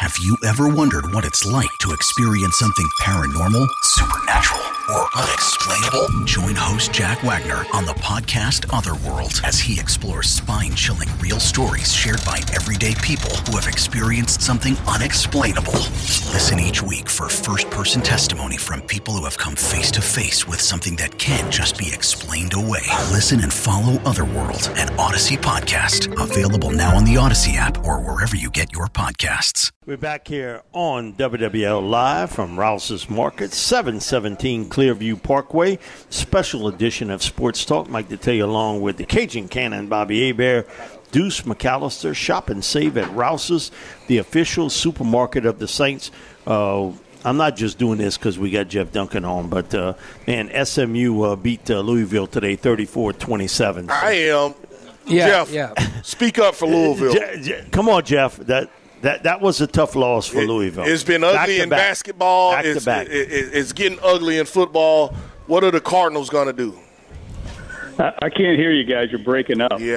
Have you ever wondered what it's like to experience something paranormal, supernatural, or unexplainable? Join host Jack Wagner on the podcast Otherworld as he explores spine-chilling real stories shared by everyday people who have experienced something unexplainable. Listen each week for first-person testimony from people who have come face-to-face with something that can't just be explained away. Listen and follow Otherworld, an Odyssey podcast. Available now on the Odyssey app or wherever you get your podcasts. We're back here on WWL Live from Rouse's Market, 717 Clearview Parkway. Special edition of Sports Talk. Mike Detillier along with the Cajun Cannon, Bobby Hebert, Deuce McAllister. Shop and save at Rouse's, the official supermarket of the Saints. I'm not just doing this because we got Jeff Duncan on, but, SMU beat Louisville today 34-27. I am. Yeah, Jeff, speak up for Louisville. Come on, Jeff. That was a tough loss for Louisville. It's been ugly in basketball. It's getting ugly in football. What are the Cardinals going to do? I can't hear you guys. You're breaking up. Yeah.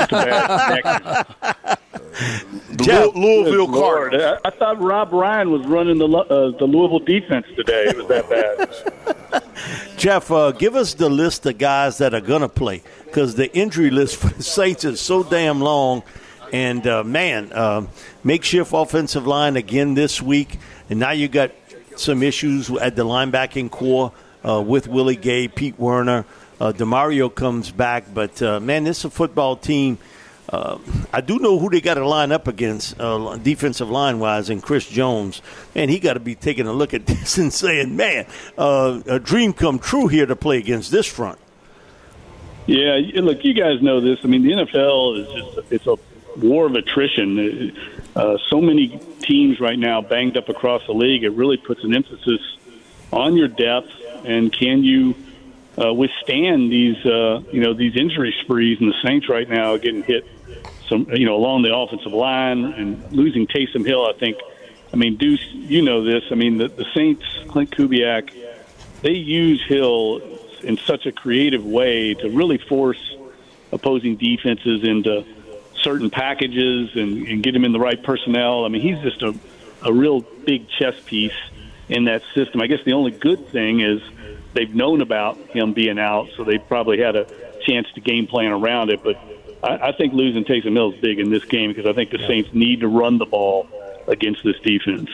Louisville Cardinals. I thought Rob Ryan was running the Louisville defense today. It was that bad. Jeff, give us the list of guys that are going to play because the injury list for the Saints is so damn long. And, makeshift offensive line again this week. And now you got some issues at the linebacking core with Willie Gay, Pete Werner. DeMario comes back. But, this is a football team. I do know who they got to line up against defensive line-wise in Chris Jones. And he got to be taking a look at this and saying, a dream come true here to play against this front. Yeah, look, you guys know this. I mean, the NFL is it's a war of attrition. So many teams right now banged up across the league. It really puts an emphasis on your depth and can you withstand these injury sprees. And the Saints right now are getting hit along the offensive line and losing Taysom Hill. Deuce, you know this. The Saints, Clint Kubiak, they use Hill in such a creative way to really force opposing defenses into certain packages and get him in the right personnel. He's just a real big chess piece in that system. I guess the only good thing is they've known about him being out, so they probably had a chance to game plan around it. But I think losing Taysom Hill is big in this game because I think the Saints need to run the ball against this defense.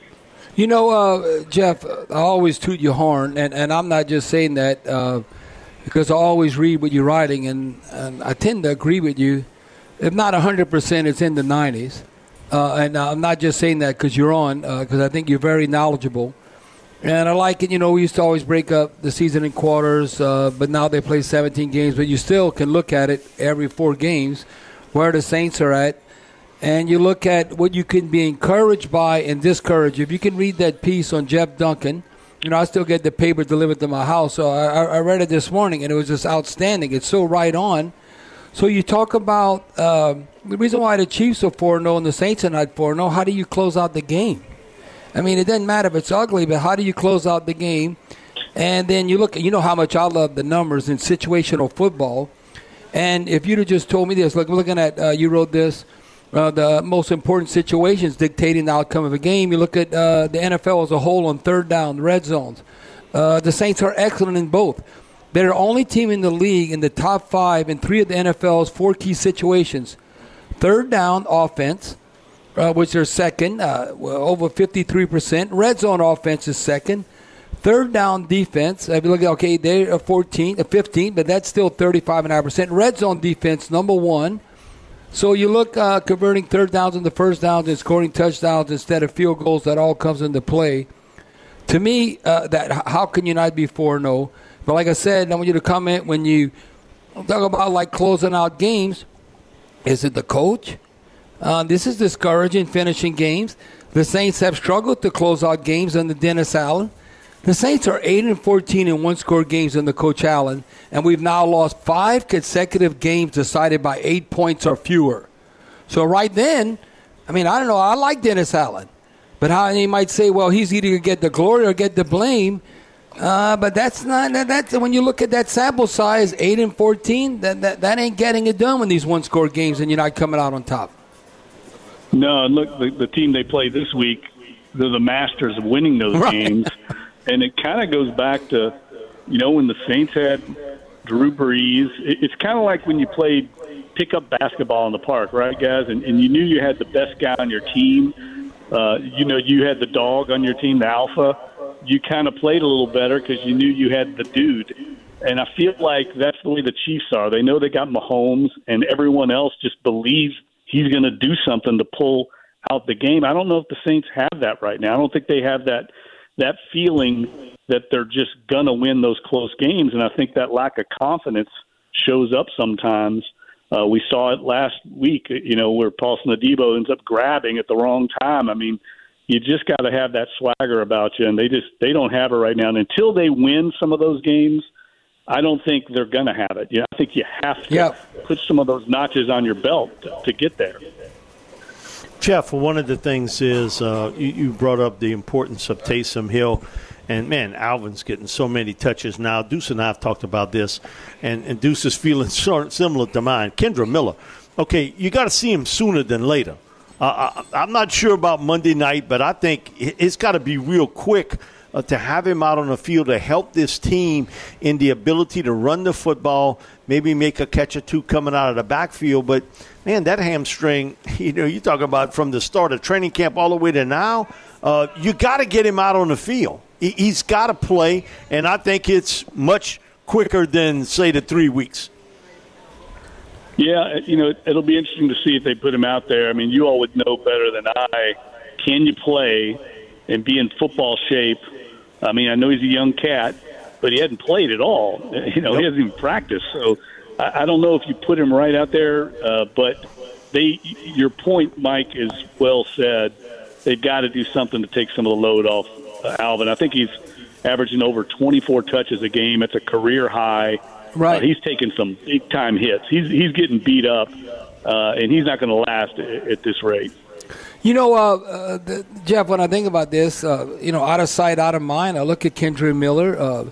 Jeff, I always toot your horn, and I'm not just saying that because I always read what you're writing, and I tend to agree with you. If not 100%, it's in the 90s. And I'm not just saying that because you're on, because I think you're very knowledgeable. And I like it. We used to always break up the season in quarters, but now they play 17 games. But you still can look at it every 4 games, where the Saints are at. And you look at what you can be encouraged by and discouraged. If you can read that piece on Jeff Duncan, I still get the paper delivered to my house. So I read it this morning, and it was just outstanding. It's so right on. So you talk about the reason why the Chiefs are 4-0 and the Saints are not 4-0. How do you close out the game? It doesn't matter if it's ugly, but how do you close out the game? And then you look, how much I love the numbers in situational football. And if you'd have just told me this, look, we're looking at, you wrote this, the most important situations dictating the outcome of a game. You look at the NFL as a whole on third down, red zones. The Saints are excellent in both. They're the only team in the league in the top 5 in 3 of the NFL's 4 key situations. Third down offense, which are second, over 53%. Red zone offense is second. Third down defense, if you look at, they're 15, but that's still 35.5%. Red zone defense, number 1. So you look converting third downs into first downs and scoring touchdowns instead of field goals, that all comes into play. To me, that how can you not be 4-0? But like I said, I want you to comment when you talk about closing out games. Is it the coach? This is discouraging, finishing games. The Saints have struggled to close out games under Dennis Allen. The Saints are 8-14 in one-score games under Coach Allen, and we've now lost 5 consecutive games decided by 8 points or fewer. So right then, I don't know. I like Dennis Allen. But how you might say, well, he's either going to get the glory or get the blame. But that's not that's when you look at that sample size, 8-14, that ain't getting it done in these one-score games, and you're not coming out on top. No, and look, the team they play this week, they're the masters of winning those games. And it kind of goes back to, when the Saints had Drew Brees. It's kind of like when you played pickup basketball in the park, right, guys? And you knew you had the best guy on your team. You had the dog on your team, the alpha. You kind of played a little better because you knew you had the dude. And I feel like that's the way the Chiefs are. They know they got Mahomes, and everyone else just believes he's going to do something to pull out the game. I don't know if the Saints have that right now. I don't think they have that feeling that they're just going to win those close games, and I think that lack of confidence shows up sometimes. We saw it last week, where Paulson Adebo ends up grabbing at the wrong time. I mean, you just got to have that swagger about you, and they don't have it right now. And until they win some of those games, I don't think they're going to have it. I think you have to put some of those notches on your belt to get there. Jeff, one of the things is you brought up the importance of Taysom Hill. And, man, Alvin's getting so many touches now. Deuce and I have talked about this, and Deuce is feeling similar to mine. Kendra Miller, okay, you got to see him sooner than later. I'm not sure about Monday night, but I think it's got to be real quick to have him out on the field to help this team in the ability to run the football, maybe make a catch or two coming out of the backfield. But, man, that hamstring, you talk about from the start of training camp all the way to now, you got to get him out on the field. He's got to play, and I think it's much quicker than, say, the 3 weeks. Yeah, it'll be interesting to see if they put him out there. I mean, you all would know better than I. Can you play and be in football shape? I mean, I know he's a young cat, but he hadn't played at all. He hasn't even practiced. So I don't know if you put him right out there, but your point, Mike, is well said. They've got to do something to take some of the load off Alvin. I think he's averaging over 24 touches a game. It's a career high. Right. He's taking some big-time hits. He's getting beat up, and he's not going to last at this rate. Jeff, when I think about this, out of sight, out of mind, I look at Kendra Miller.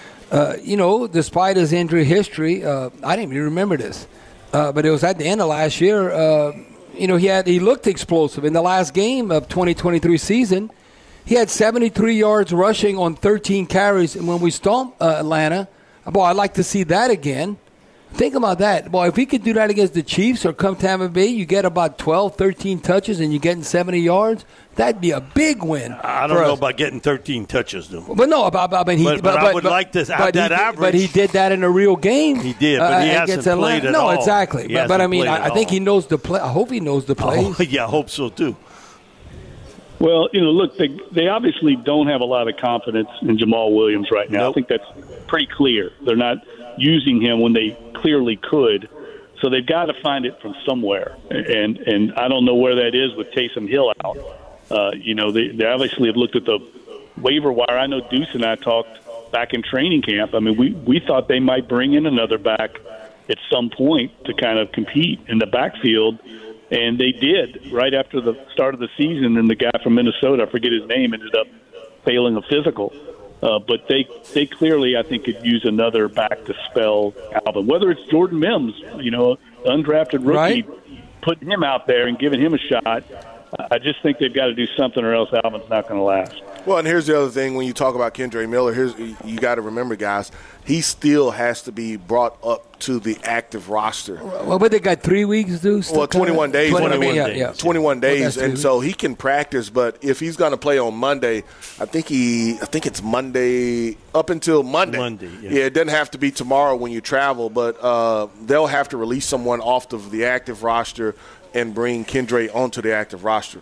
Despite his injury history, I didn't even remember this, but it was at the end of last year. He looked explosive. In the last game of 2023 season, he had 73 yards rushing on 13 carries. And when we stomped Atlanta, boy, I'd like to see that again. Think about that. Boy, if he could do that against the Chiefs or come Tampa Bay, you get about 12, 13 touches and you're getting 70 yards, that'd be a big win. I don't know about getting 13 touches, though. But no, I would like to have that average. But he did that in a real game. He did, but he hasn't played at all. No, exactly. But I mean, I think he knows the play. I hope he knows the play. Oh, yeah, I hope so, too. Well, look, they obviously don't have a lot of confidence in Jamal Williams right now. Nope. I think that's pretty clear. They're not using him when they clearly could. So they've got to find it from somewhere. And I don't know where that is with Taysom Hill out. They obviously have looked at the waiver wire. I know Deuce and I talked back in training camp. I mean, we thought they might bring in another back at some point to kind of compete in the backfield. And they did right after the start of the season. And the guy from Minnesota, I forget his name, ended up failing a physical. But they clearly, I think, could use another back to spell Alvin. Whether it's Jordan Mims, undrafted rookie, putting him out there and giving him a shot, I just think they've got to do something or else Alvin's not going to last. Well, and here's the other thing. When you talk about Kendra Miller, you got to remember, guys, he still has to be brought up to the active roster. Well, but they got 3 weeks, Deuce? Well, 21 days. 21 days. Well, and so he can practice, but if he's going to play on Monday, I think it's Monday, up until Monday. Yeah, it doesn't have to be tomorrow when you travel, but they'll have to release someone off of the active roster and bring Kendra onto the active roster.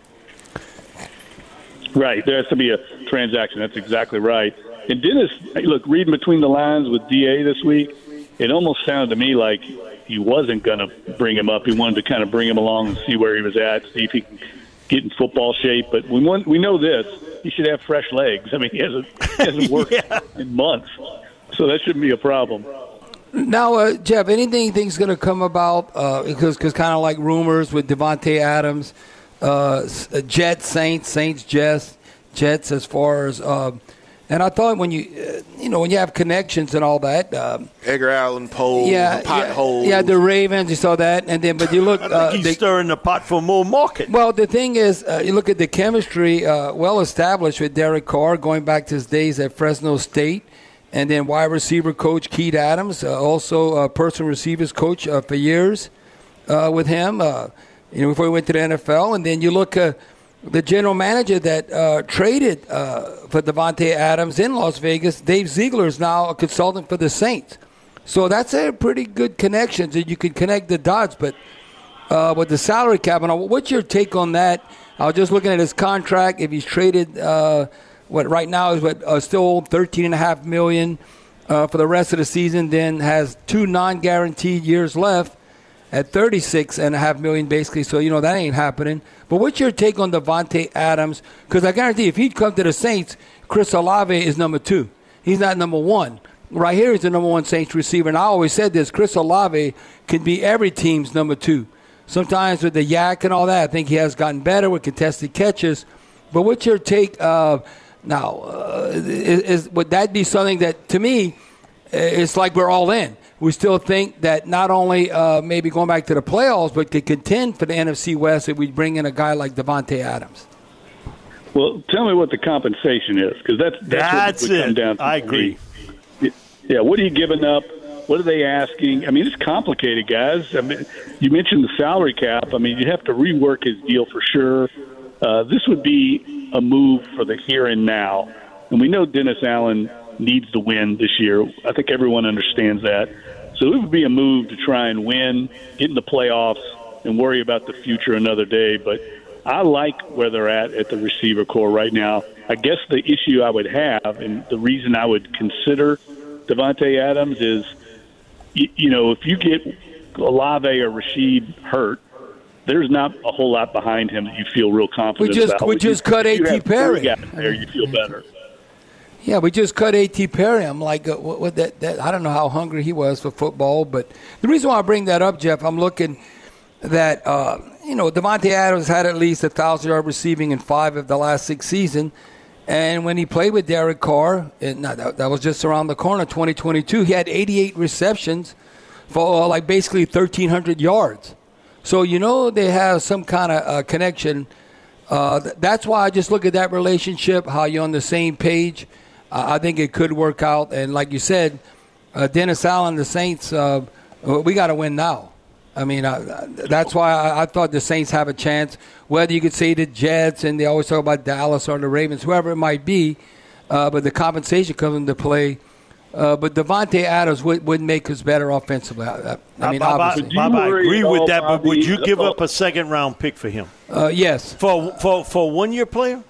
Right. There has to be a transaction. That's exactly right. And Dennis, look, reading between the lines with DA this week, it almost sounded to me like he wasn't going to bring him up. He wanted to kind of bring him along and see where he was at, see if he can get in football shape. But we know this. He should have fresh legs. I mean, he hasn't worked in months. So that shouldn't be a problem. Now, Jeff, anything you think is going to come about, because kind of like rumors with Devontae Adams, Jets, Saints, Jets as far as And I thought when you have connections and all that, Edgar Allan Poe, potholes. Yeah, the Ravens, you saw that, and then but you look, I think he's stirring the pot for more market. Well, the thing is, you look at the chemistry, well established with Derek Carr, going back to his days at Fresno State, and then wide receiver coach Keith Adams, also personal receivers coach for years with him. Before he went to the NFL, and then you look. The general manager that traded for Davante Adams in Las Vegas, Dave Ziegler, is now a consultant for the Saints. So that's a pretty good connection. That you can connect the dots. But with the salary cap, what's your take on that? I was just looking at his contract. If he's traded, right now is still $13.5 million for the rest of the season, then has 2 non-guaranteed years left at $36.5 million, basically. So that ain't happening. But what's your take on Davante Adams? Because I guarantee if he'd come to the Saints, Chris Olave is number 2. He's not number 1. Right here, he's the number 1 Saints receiver. And I always said this, Chris Olave can be every team's number 2. Sometimes with the yak and all that, I think he has gotten better with contested catches. But what's your take would that be something that, to me, it's like we're all in? We still think that not only maybe going back to the playoffs, but could contend for the NFC West if we bring in a guy like Davante Adams. Well, tell me what the compensation is, because that's what it would come down to. I agree. Yeah, what are you giving up? What are they asking? I mean, it's complicated, guys. I mean, you mentioned the salary cap. I mean, you'd have to rework his deal for sure. This would be a move for the here and now. And we know Dennis Allen needs to win this year. I think everyone understands that. So it would be a move to try and win, get in the playoffs, and worry about the future another day. But I like where they're at the receiver core right now. I guess the issue I would have, and the reason I would consider Davante Adams is, if you get Olave or Rashid hurt, there's not a whole lot behind him that you feel real confident about. We just cut A.T. Perry. There, you feel better. Yeah, we just cut A.T. Perry. I'm like, that I don't know how hungry he was for football. But the reason why I bring that up, Jeff, I'm looking that, Davante Adams had at least 1,000-yard receiving in 5 of the last 6 seasons. And when he played with Derek Carr, that was just around the corner, 2022, he had 88 receptions for basically 1,300 yards. So, they have some kind of connection. That's why I just look at that relationship, how you're on the same page. I think it could work out. And like you said, Dennis Allen, the Saints, we got to win now. I mean, that's why I thought the Saints have a chance. Whether you could say the Jets, and they always talk about Dallas or the Ravens, whoever it might be, but the compensation comes into play. But Davante Adams would make us better offensively. Obviously. Bob, I agree with that, but would you give up a second-round pick for him? Yes. For a one-year player?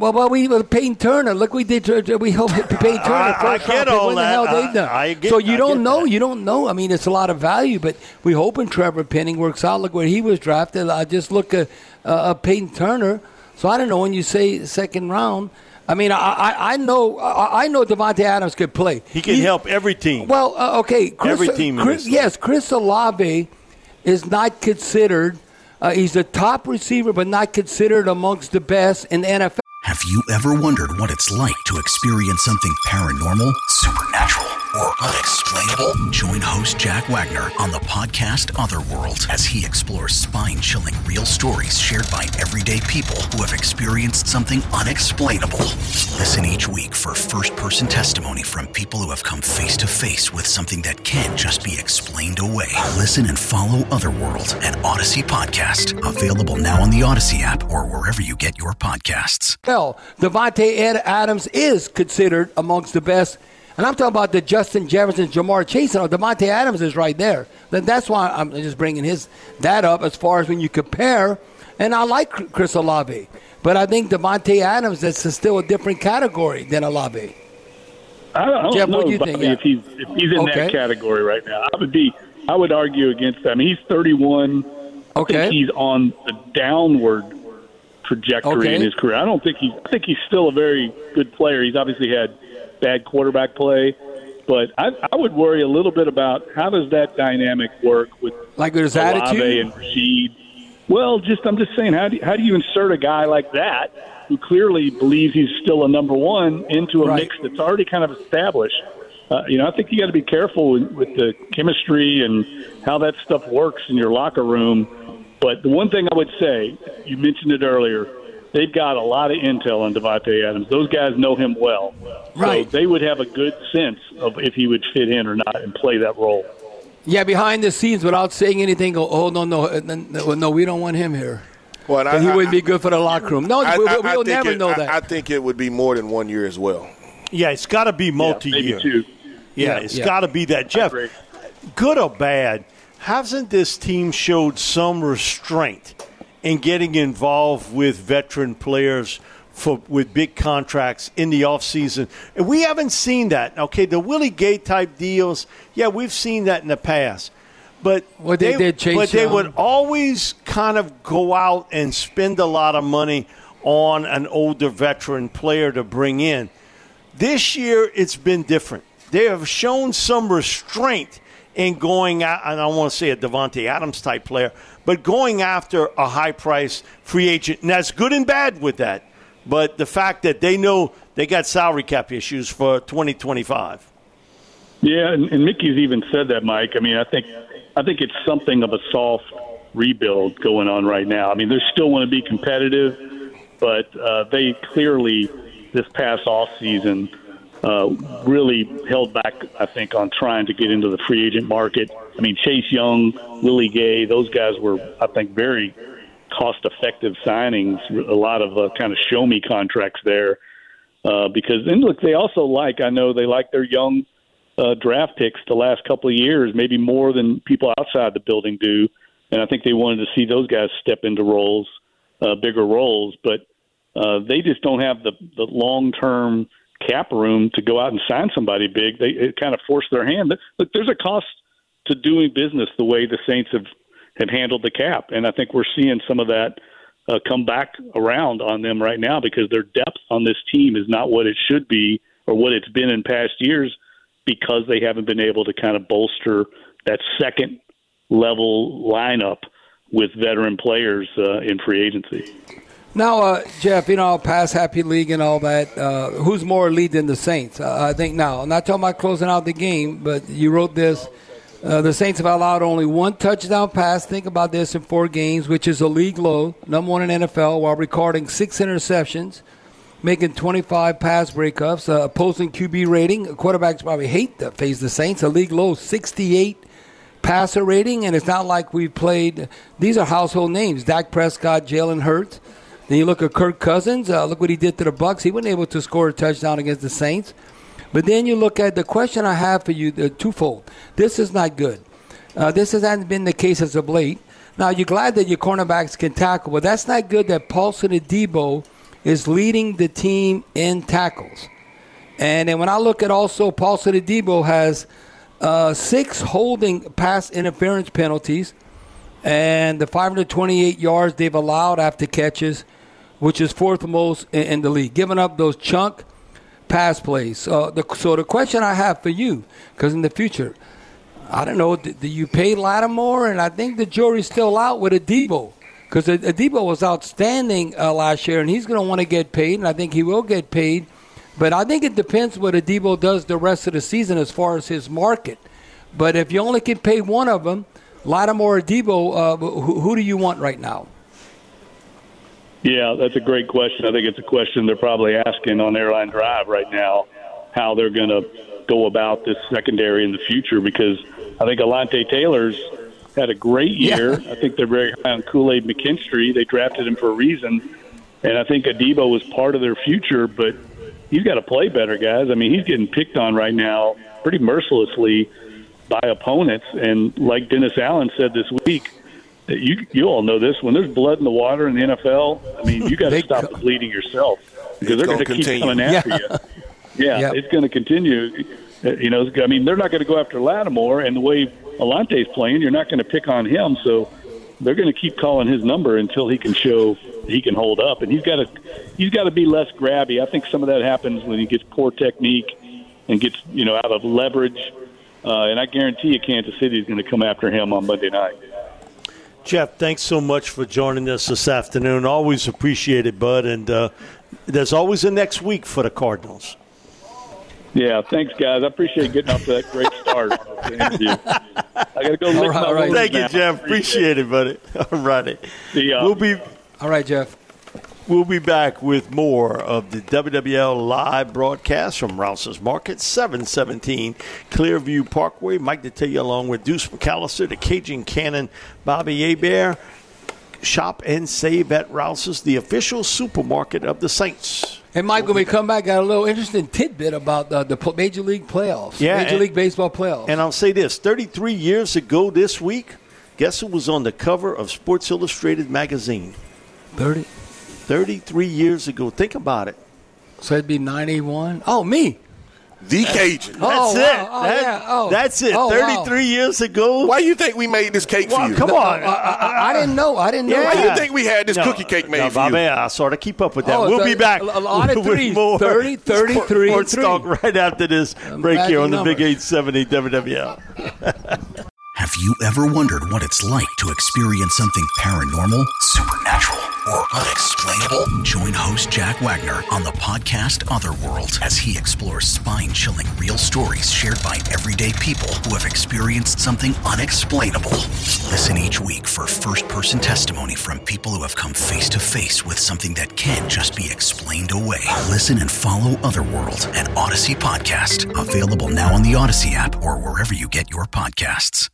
Peyton Turner. Look, we did. We helped Peyton Turner. I get all that. What the hell they've done? So you don't know. You don't know. I mean, it's a lot of value, but we hoping Trevor Penning works out. Look where he was drafted. I just look at Peyton Turner. So I don't know when you say second round. I mean, I know Davante Adams could play. He can help every team. Well, okay. Every team. Yes, Chris Olave is not considered. He's the top receiver, but not considered amongst the best in the NFL. Have you ever wondered what it's like to experience something paranormal, supernatural, or unexplainable? Join host Jack Wagner on the podcast Otherworld as he explores spine-chilling real stories shared by everyday people who have experienced something unexplainable. Listen each week for first-person testimony from people who have come face-to-face with something that can't just be explained away. Listen and follow Otherworld, an Odyssey podcast. Available now on the Odyssey app or wherever you get your podcasts. Davante Adams is considered amongst the best. And I'm talking about the Justin Jefferson, Jamar Chase. And Davante Adams is right there. That's why I'm just bringing that up as far as when you compare. And I like Chris Olave. But I think Davante Adams is still a different category than Olave. I don't Jeff, know what do you think? if he's in that category right now. I would argue against that. I mean, he's 31. I think he's on the downward trajectory in his career. I think he's still a very good player. He's obviously had bad quarterback play, but I would worry a little bit about how does that dynamic work with his Olave attitude and Rashid. Well, I'm just saying, how do you insert a guy like that who clearly believes he's still a number one into a mix that's already kind of established. I think you got to be careful with the chemistry and how that stuff works in your locker room. But the one thing I would say, you mentioned it earlier, they've got a lot of intel on Davante Adams. Those guys know him well. Right. So they would have a good sense of if he would fit in or not and play that role. Yeah, behind the scenes, without saying anything, go, oh, no, we don't want him here. Well, he wouldn't be good for the locker room. No, we'll never know that. I think it would be more than 1 year as well. Yeah, it's got to be multi-year. Maybe two. Yeah, it's got to be that. Jeff, good or bad, hasn't this team showed some restraint in getting involved with veteran players with big contracts in the offseason? And we haven't seen that. Okay, the Willie Gay type deals, yeah, we've seen that in the past. But they would always kind of go out and spend a lot of money on an older veteran player to bring in. This year, it's been different. They have shown some restraint in going out, and I don't want to say a Davante Adams type player, but going after a high-price free agent. And that's good and bad with that. But the fact that they know they got salary cap issues for 2025. Yeah, and Mickey's even said that, Mike. I mean, I think it's something of a soft rebuild going on right now. I mean, they still want to be competitive, but they clearly this past offseason really held back, I think, on trying to get into the free agent market. I mean, Chase Young, Willie Gay, those guys were, I think, very cost-effective signings, a lot of kind of show-me contracts there. Because, and look, they also I know they like their young draft picks the last couple of years, maybe more than people outside the building do. And I think they wanted to see those guys step into roles, bigger roles. But they just don't have the long-term cap room to go out and sign somebody big. It kind of forced their hand. Look, there's a cost to doing business the way the Saints have handled the cap. And I think we're seeing some of that come back around on them right now because their depth on this team is not what it should be or what it's been in past years because they haven't been able to kind of bolster that second level lineup with veteran players in free agency. Now, Jeff, pass happy league and all that. Who's more elite than the Saints? I think now, I'm not talking about closing out the game, but you wrote this. The Saints have allowed only one touchdown pass. Think about this in 4 games, which is a league low, number one in NFL, while recording 6 interceptions, making 25 pass breakups, opposing QB rating. Quarterbacks probably hate to face the Saints. A league low, 68 passer rating, and it's not like we've played. These are household names: Dak Prescott, Jalen Hurts. Then you look at Kirk Cousins. Look what he did to the Bucs. He wasn't able to score a touchdown against the Saints. But then you look at the question I have for you, twofold. This is not good. This hasn't been the case as of late. Now, you're glad that your cornerbacks can tackle, but that's not good that Paulson Adebo is leading the team in tackles. And then when I look at also Paulson Adebo has 6 holding pass interference penalties and the 528 yards they've allowed after catches, which is 4th most in the league, giving up those chunk pass plays. So the question I have for you, because in the future, I don't know, do you pay Lattimore? And I think the jury's still out with Adebo, because Adebo was outstanding last year, and he's going to want to get paid, and I think he will get paid. But I think it depends what Adebo does the rest of the season as far as his market. But if you only can pay one of them, Lattimore or Adebo, who do you want right now? Yeah, that's a great question. I think it's a question they're probably asking on Airline Drive right now, how they're going to go about this secondary in the future, because I think Alontae Taylor's had a great year. Yeah. I think they're very high on Kool-Aid McKinstry. They drafted him for a reason, and I think Adebo was part of their future, but he's got to play better, guys. I mean, he's getting picked on right now pretty mercilessly by opponents, and like Dennis Allen said this week, you all know this, when there's blood in the water in the NFL, I mean, you got to stop the bleeding yourself, because they're going to keep coming after you. Yeah, it's going to continue. I mean, they're not going to go after Lattimore, and the way Alante's playing, you're not going to pick on him, so they're going to keep calling his number until he can show he can hold up, and he's got to be less grabby. I think some of that happens when he gets poor technique and gets out of leverage, and I guarantee you Kansas City is going to come after him on Monday night. Jeff, thanks so much for joining us this afternoon. Always appreciate it, bud. And there's always a next week for the Cardinals. Yeah, thanks, guys. I appreciate getting off to that great start on the interview. I got to go lick my wounds Thank you, now. Jeff. Appreciate it, buddy. All righty. See ya. All right, Jeff. We'll be back with more of the WWL live broadcast from Rouse's Market, 717 Clearview Parkway. Mike Detillier along with Deuce McAllister, the Cajun Cannon, Bobby Hebert. Shop and save at Rouse's, the official supermarket of the Saints. And Mike, when we come back, got a little interesting tidbit about the Major League playoffs, Major League Baseball playoffs. And I'll say this, 33 years ago this week, guess who was on the cover of Sports Illustrated magazine? 33 years ago. Think about it. So it'd be 91? Oh, me. The Cajun. That's it. That's it. 33 years ago. Why do you think we made this cake for you? Come on. I didn't know. Why do you think we had this cookie cake made for you? Bobby, I sort of keep up with that. We'll be back a lot of threes. with more 30, 33, sports talk right after this break here on the Big 870 WWL. Have you ever wondered what it's like to experience something paranormal, supernatural, or unexplainable? Join host Jack Wagner on the podcast Otherworld as he explores spine-chilling real stories shared by everyday people who have experienced something unexplainable. Listen each week for first-person testimony from people who have come face-to-face with something that can't just be explained away. Listen and follow Otherworld, an Odyssey podcast. Available now on the Odyssey app or wherever you get your podcasts.